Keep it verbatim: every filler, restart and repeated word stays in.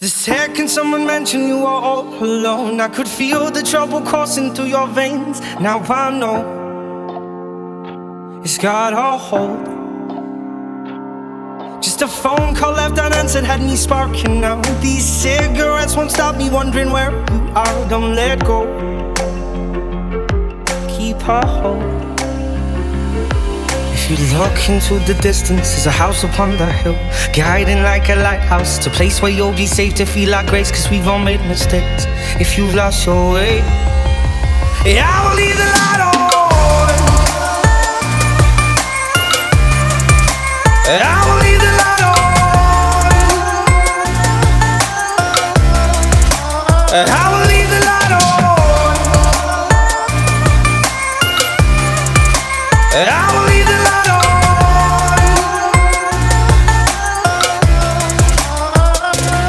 The second someone mentioned you were all alone, I could feel the trouble coursing through your veins. Now I know it's got a hold. Just a phone call left unanswered had me sparking now. These cigarettes won't stop me wondering where you are. Don't let go, keep a hold. If you look into the distance, there's a house upon the hill, guiding like a lighthouse. It's a place where you'll be safe to feel like grace, cause we've all made mistakes. If you've lost your way, yeah, I will leave the light on. I will leave the light on. I